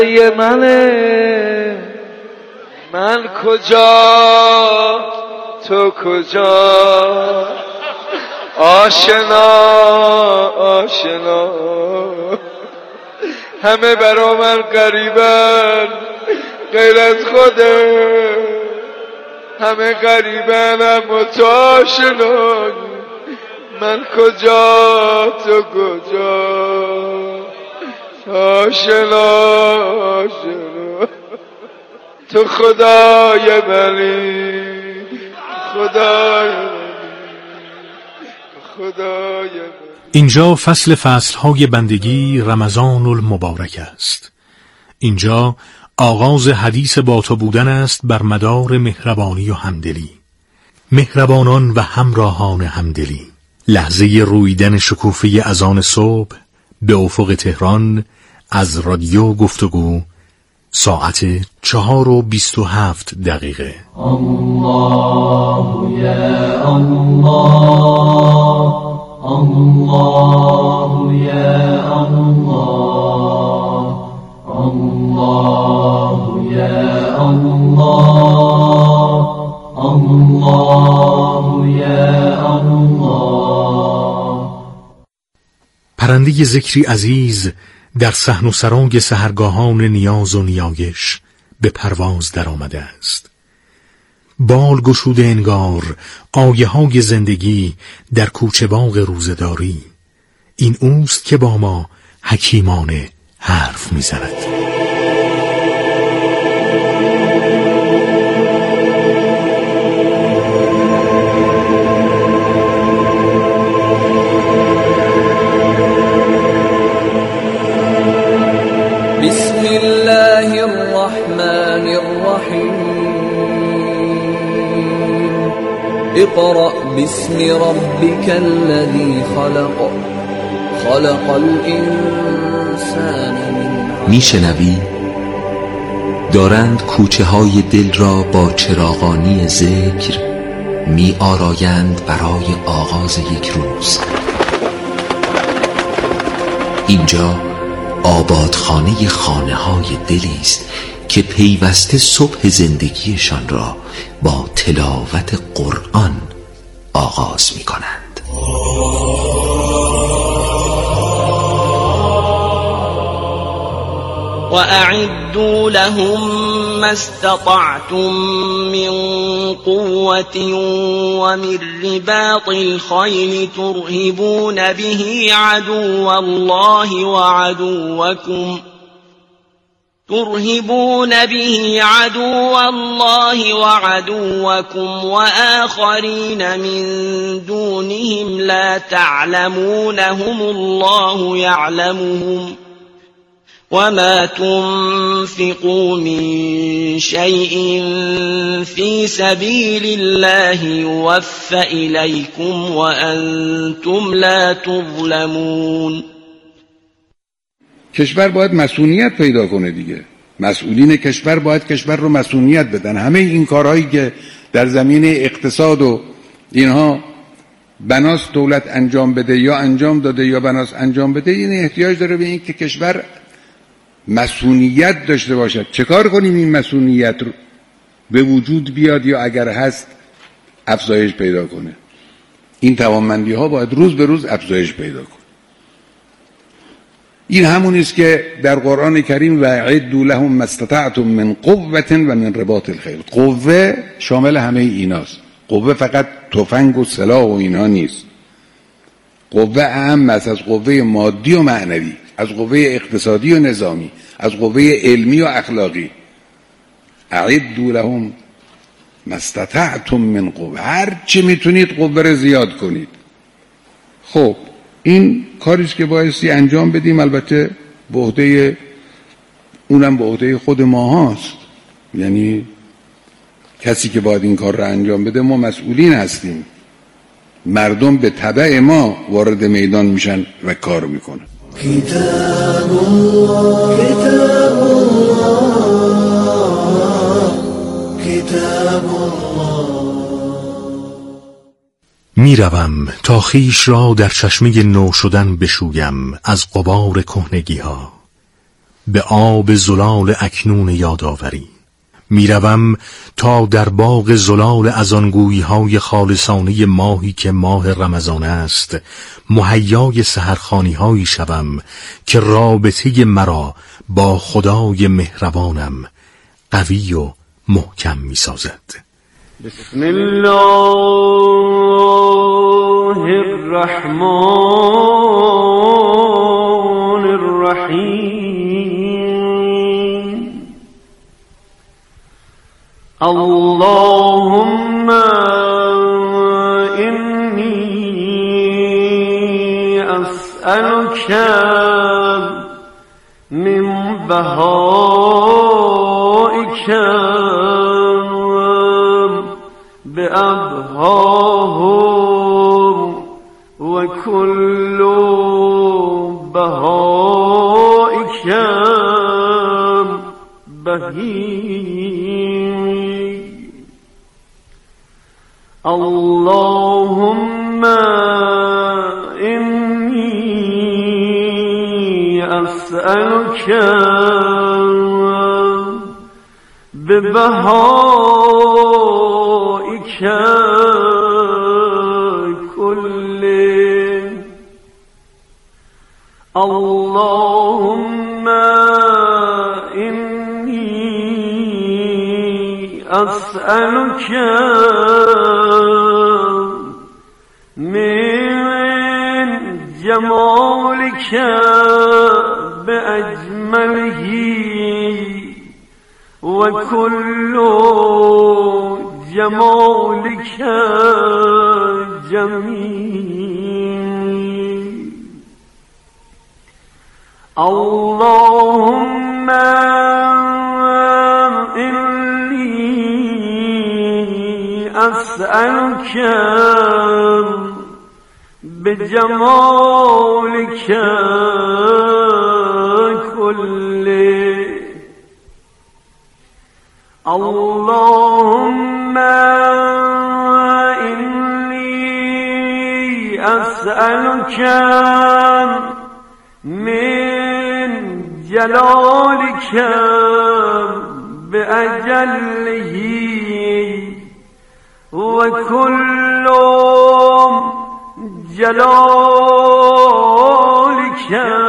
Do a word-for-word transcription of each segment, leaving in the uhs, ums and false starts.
یه منه، من کجا تو کجا، آشنا آشنا، همه برا من غریبن غیر از خوده، همه غریبن اما تو آشنا، من کجا تو کجا، آشنا آشنا، تو خدای منی، خدای منی، خدای منی. اینجا فصل فصلهای بندگی رمضان المبارک است. اینجا آغاز حدیث با تو بودن است بر مدار مهربانی و همدلی، مهربانان و همراهان همدلی. لحظه رویدن شکوفه اذان صبح به افق تهران از رادیو گفتگو، ساعت چهار و بیست و هفت دقیقه. الله یا الله، الله یا الله، الله یا الله، الله یا الله. پرنده ذکری عزیز در صحن و سرای سحرگاهان نیاز و نیایش به پرواز در آمده است. بال گشوده انگار آیه های زندگی در کوچه باغ روزداری. این اوست که با ما حکیمانه حرف می‌زند. بسم الله الرحمن الرحیم، اقرأ باسم ربك الذي خلق، خلق الانسان من علق. میشنوی؟ دارند کوچه های دل را با چراغانی ذکر می آرایند برای آغاز یک روز. اینجا آبادخانه خانه های دلی است که پیوسته صبح زندگیشان را با تلاوت قرآن آغاز می کنند. وأعدوا لهم ما استطعتم من قوة ومن رباط الخيل ترهبون به عدو الله وعدوكم ترهبون به عدو الله وعدوكم وآخرين من دونهم لا تعلمونهم الله يعلمهم وما تنفقوا من شيء في سبيل الله يوفى إليكم وأنتم لا تظلمون. کشور باید مسئولیت پیدا کنه دیگه. مسئولین کشور باید کشور رو مسئولیت بدن. همه این کارهایی که در زمینه اقتصاد و اینها بناس دولت انجام بده یا انجام داده یا بناس انجام بده، این احتیاج داره به این که کشور مسئولیت داشته باشد. چه کار کنیم این مسئولیت رو به وجود بیاد یا اگر هست افزایش پیدا کنه؟ این توانمندی ها باید روز به روز افزایش پیدا کنه. این همون است که در قرآن کریم و اعدوا لهم ما استطعتم من قوة و من رباط الخیل. قوه شامل همه ایناست. قوه فقط تفنگ و سلاح و اینها نیست. قوه اهم است از قوه مادی و معنوی، از قوه اقتصادی و نظامی، از قوه علمی و اخلاقی. اعدوا لهم ما استطعتم من قوه، هر چی میتونید قوه رو زیاد کنید. خب این کاریست که بایستی انجام بدیم. البته به عهده اونم به عهده خود ما هاست، یعنی کسی که باید این کار رو انجام بده ما مسئولین هستیم. مردم به تبع ما وارد میدان میشن و کار میکنن. کتاب الله کتاب الله کتاب الله. میروم تا خویش را در چشمه نو شدن بشویم از غبار کهنگی ها. به آب زلال اکنون یادآوری. میروم تا در باغ زلال از آن گویهای خالصانه ماهی که ماه رمضان است مهیای سحرخوانی هایی شوم که رابطه مرا با خدای مهربانم قوی و محکم می سازد. بسم الله الرحمن الرحیم. اللهم انی اسألک من بهائک بأبهاهم وكل بهائك بهيم. اللهم إني أسألك ببهائك كل. اللهم إني أسألك من جمالك بأجمله وكل جمالك جميل. اللهم إني أسألك بجمالك كله. اللهم إني أسألك من جلالك بأجله وكل جلالك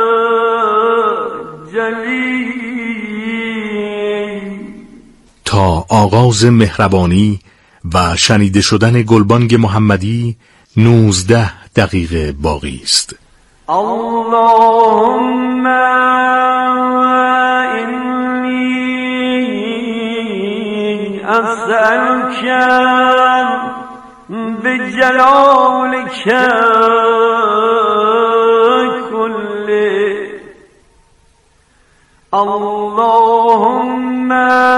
جلیل. تا آغاز مهربانی و شنیده شدن گلبانگ محمدی نوزده دقیقه باقی است. اللهم إني أسألك بجلالك كله. اللهم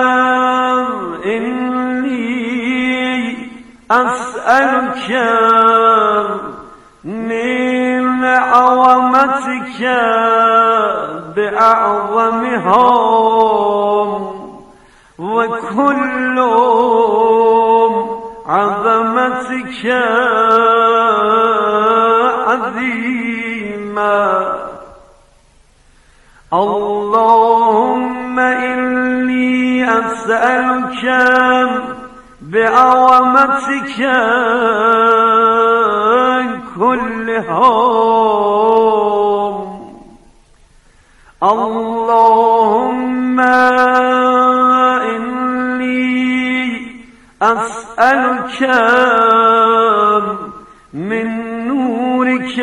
إني أسألك من عظمتك بأعظمها وكل عظمتك عظيما. اللهم إني أسألك بعظمتك كلها. اللهم إني أسألك من نورك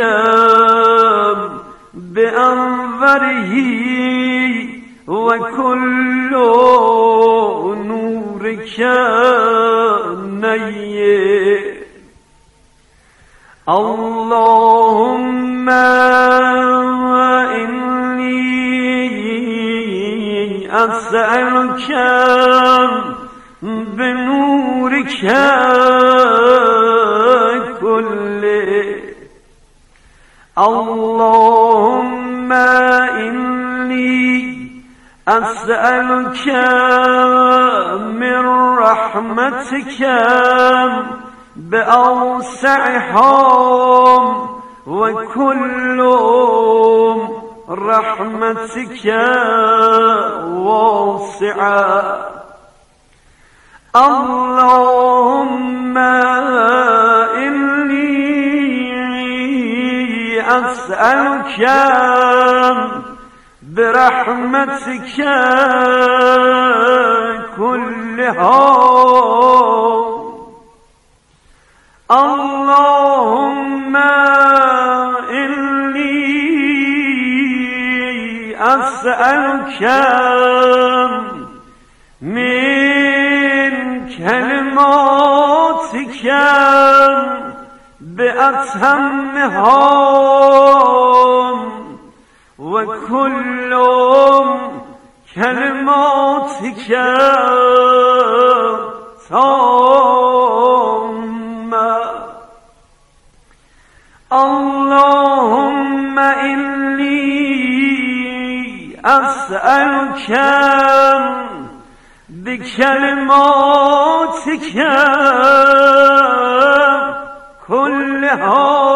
بأنوره وكل نورك نير. اللهم إني أسألك بنورك كله. اللهم إني أسألك من رحمتك بأوسعها وكل رحمتك واسعة اللهم إني أسألك برحمتك كلها اللهم إني أسألك من كلماتك بأتمها وكل كلماتك تامة اللهم إني أسألك بكلماتك كلها.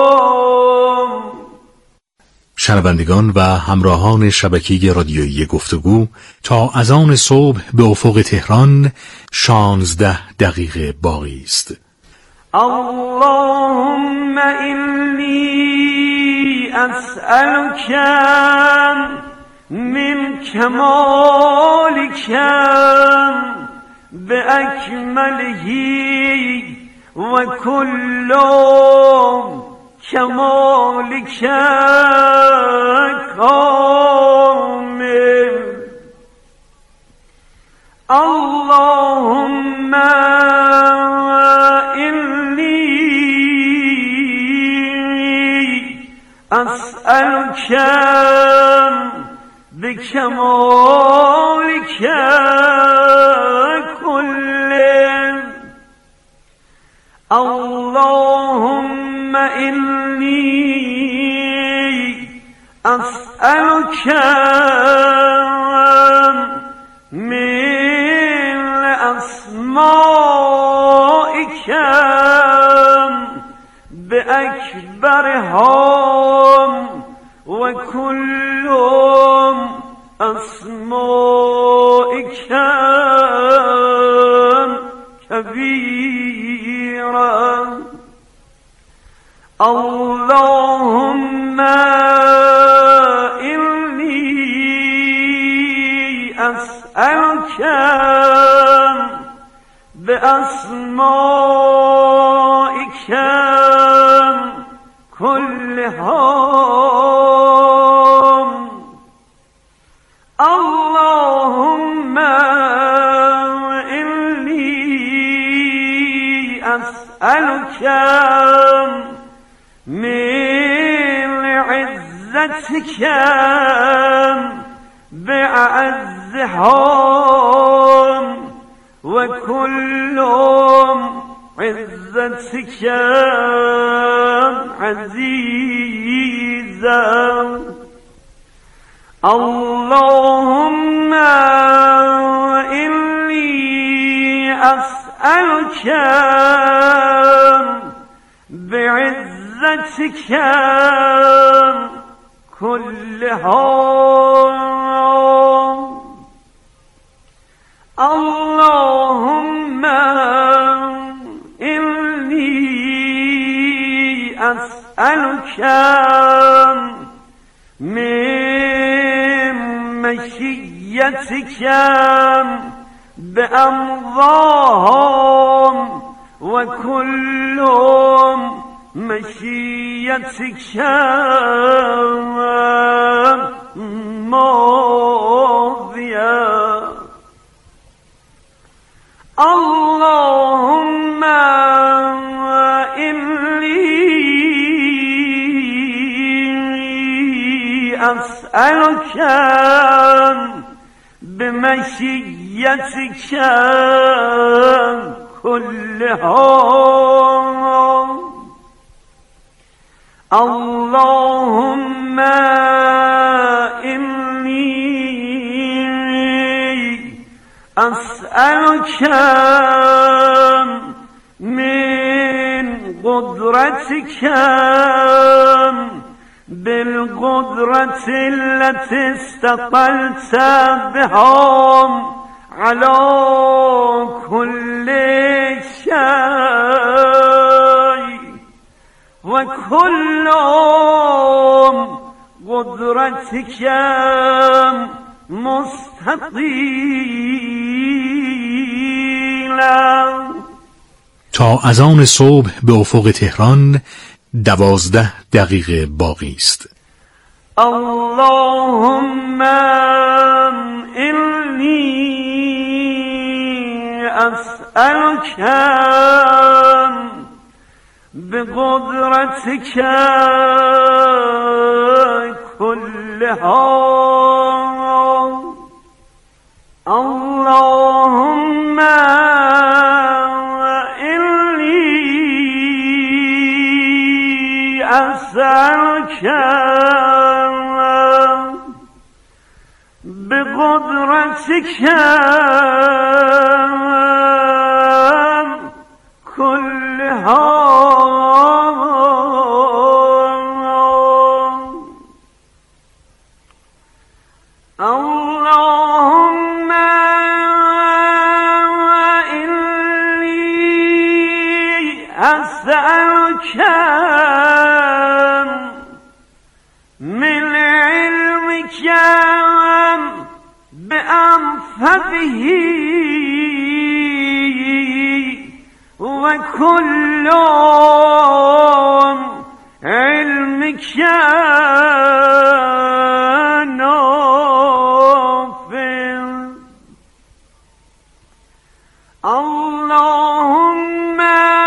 شنوندگان و همراهان شبکه رادیویی گفتگو، تا اذان صبح به افق تهران شانزده دقیقه باقی است. اللهم إني أسألك من كمالك بأكمله وكل كمالك كامل اللهم إني أسألك بكمالك كله اللهم إني أسألك من أسمائك بأكبرها وكل أسمائك كبيرا اللهم إني أسألك بأسمائك كلها اللهم إني أسألك من عزتك بأعزها وكل عزتك عزيزا اللهم إني أسألك بعزتك كلها اللهم إني أسألك من مشيتك بأمضاهم وكل مشيتك ماضية اللهم إني أسألك بمشيتك كلها اللهم إني أسألك من قدرتك بالقدرة التي استطلت بهم على كل شيء وكلهم قدرتك مستطیلا. تا اذان صبح به افق تهران دوازده دقیقه باقی است. اللهم إني أسألك بقدرتك كلها اللهم إني أسألك بقدرتك كلها اللهم إني أسألك من علمك بأنفذه وكل علمك نافع. اللهم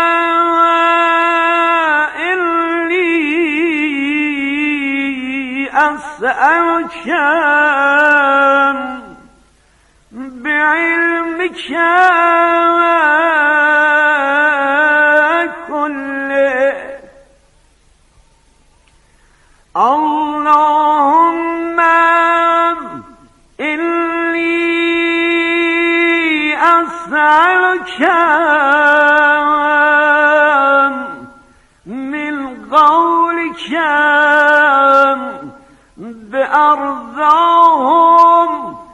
إني أسألك بعلمك كله اللهم إني أسألك من قولك بأرضاهم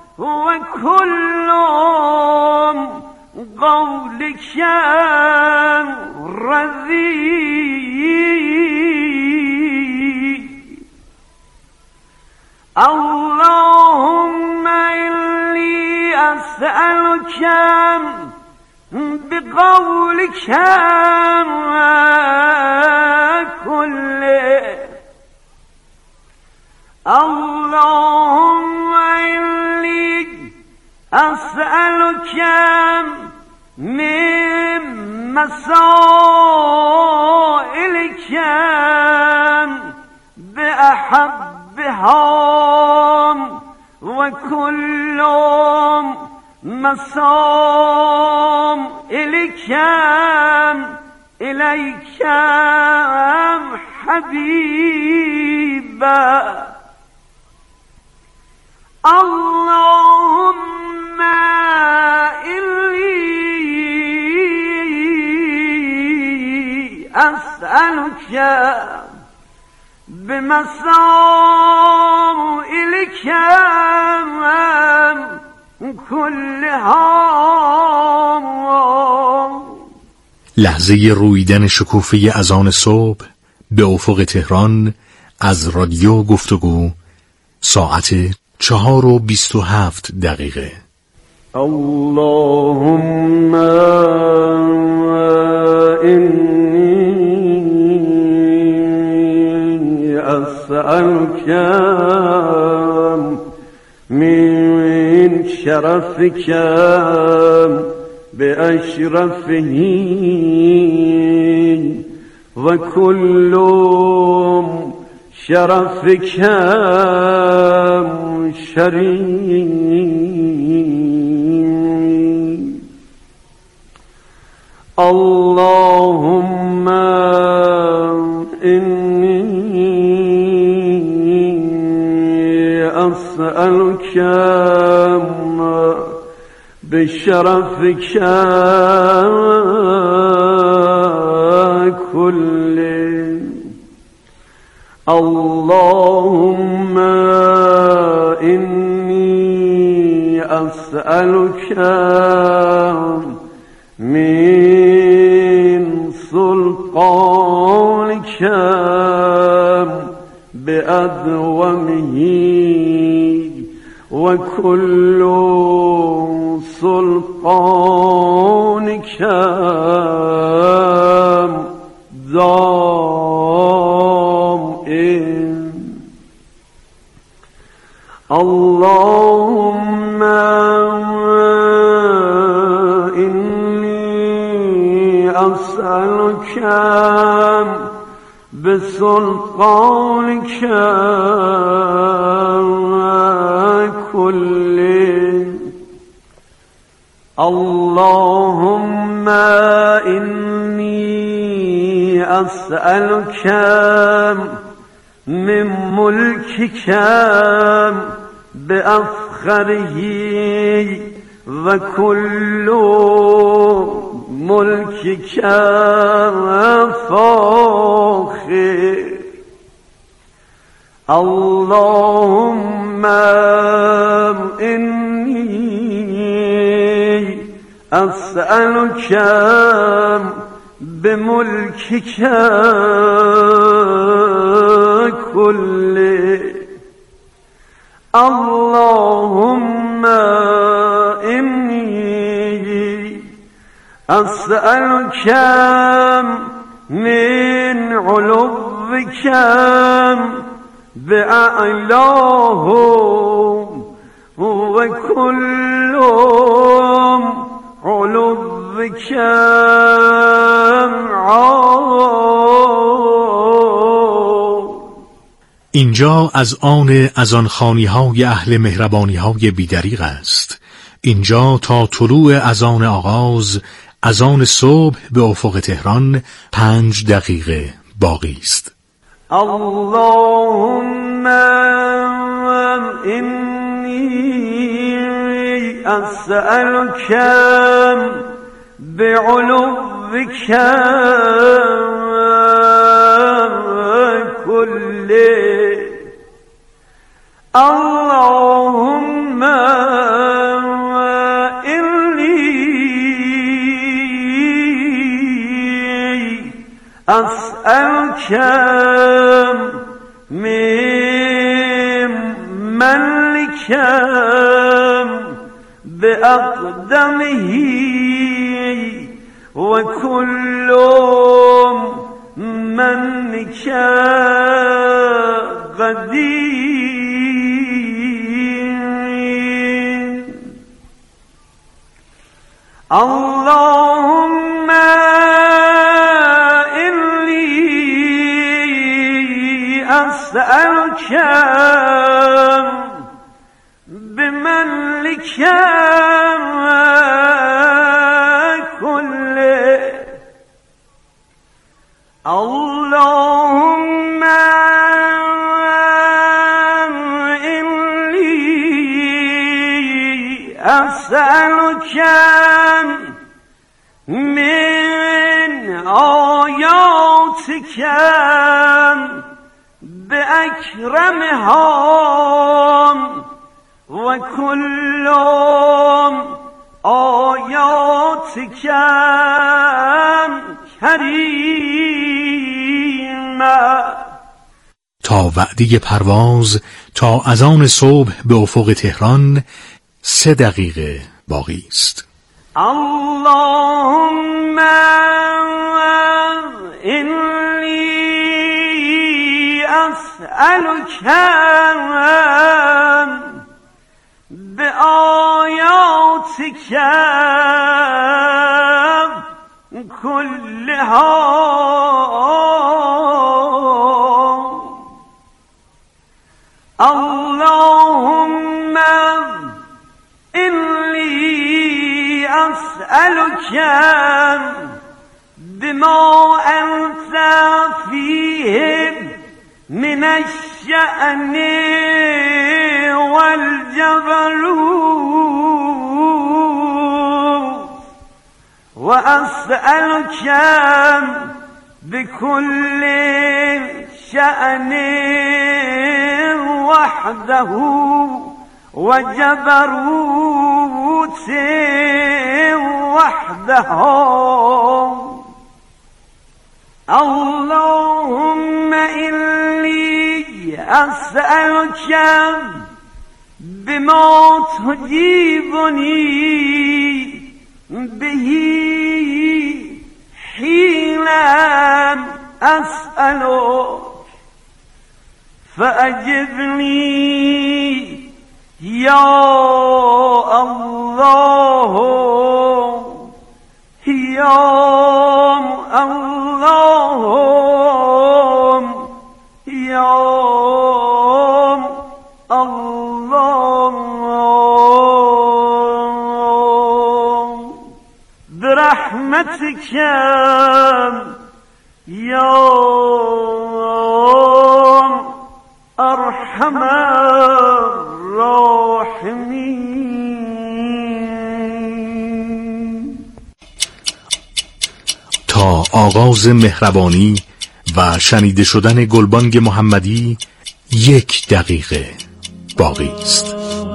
وكلهم قولك رضي. اللهم إني أسألك بقولك كله اللهم إني أسألك من مسائلك بأحبهم وكل مسائلك إليك حبيبا. اللهم إني أسألك بمسائلك كلها. لحظه رویدن شکوفه اذان صبح به افق تهران از رادیو گفتگو ساعت چهار و بیست و هفت دقیقه. اللهم إني أسألك من شرفك بأشرفه وكل شرفك شريف. اللهم إني أسألك بشرفك كله اللهم إني أسألك من سلطانك بأدومه وكل سلطانك دائم. اللهم إني أسألك بسلطانك كله. اللهم إني أسألك من ملكك بأفخره وكل ملكك فاخر. اللهم إني أسألك بملكك كله. اللهم إني أسألك من علوك بأعلاه وكل علوك عال. اینجا از آن از آن خانی‌های اهل مهربانی‌های بی‌دریغ است. اینجا تا طلوع اذان آغاز، اذان صبح به افق تهران پنج دقیقه باقی است. اللهم إني أسألك بعلوك كله. اللهم إني أسألك من ملك بأقدمه وكل منك قدير. اللهم أسألك بملك كله. اللهم إني أسألك من آياتك بأكرمها وكل آياتك كريمة. تا وعده پرواز تا اذان صبح به افق تهران سه دقیقه باقی است. اللهم إني أسألك بآياتك كلها اللهم إني أسألك بما أنت فيه من الشأن والجبروت وأسألك بكل الشأن وحده وجبروت وحده اللهم إني أسألك بما تجيبني به حين أسألك فأجبني يا الله يا الله يا الله برحمتك يا ارحم الراحمین. تا آغاز مهربانی و شنیده شدن گلبانگ محمدی یک دقیقه باقی است.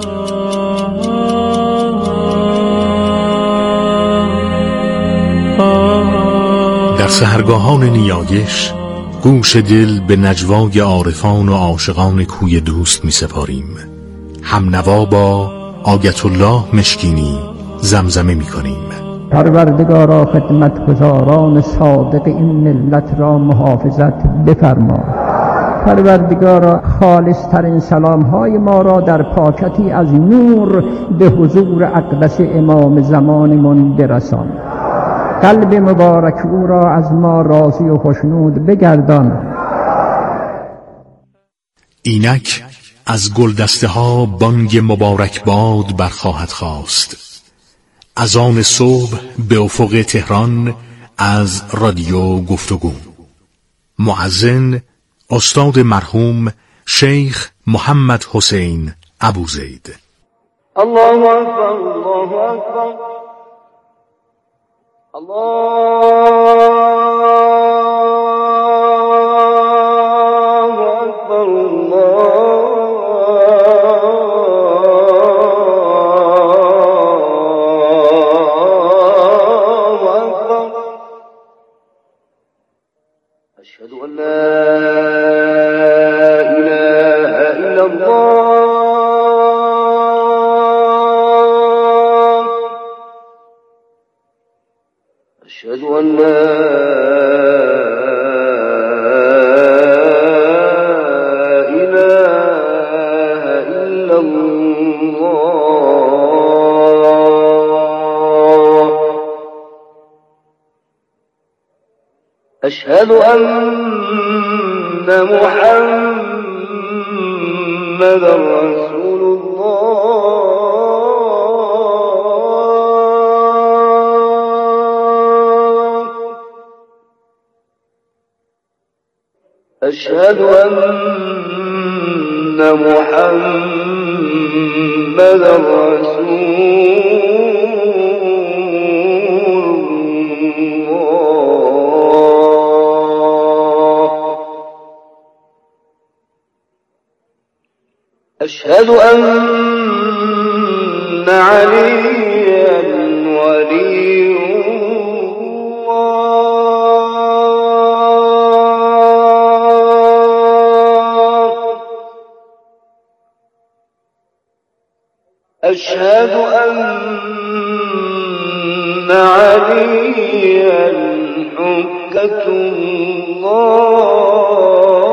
در سحرگاهان نیایش گوش دل به نجوای عارفان و عاشقان کوی دوست می سپاریم. هم نوا با آیت الله مشکینی زمزمه می کنیم. پروردگارا خدمتگزاران صادق این ملت را محافظت بفرما. پروردگارا خالص ترین سلام های ما را در پاکتی از نور به حضور اقدس امام زمانمان برسان. قلب مبارک او را از ما راضی و خوشنود بگردان. اینک از گلدسته ها بانگ مبارک باد برخواهد خواست. از آن صبح به افق تهران از رادیو گفتگو. مؤذن استاد مرحوم شیخ محمد حسین ابوزید. الله اکبر الله اکبر الله اکبر الله اکبر. اشهد ان لا اله الا الله. اشهد ان لا اله الا الله. اشهد ان محمد رسول الله. اشهد ان محمد رسول أشهد أن عليا ولي الله. أشهد أن عليا حجة الله.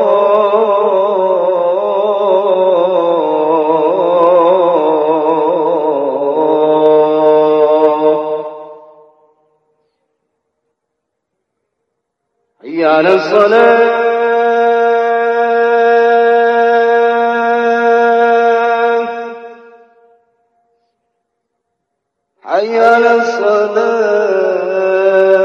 حي على الصلاة. حي على الصلاة.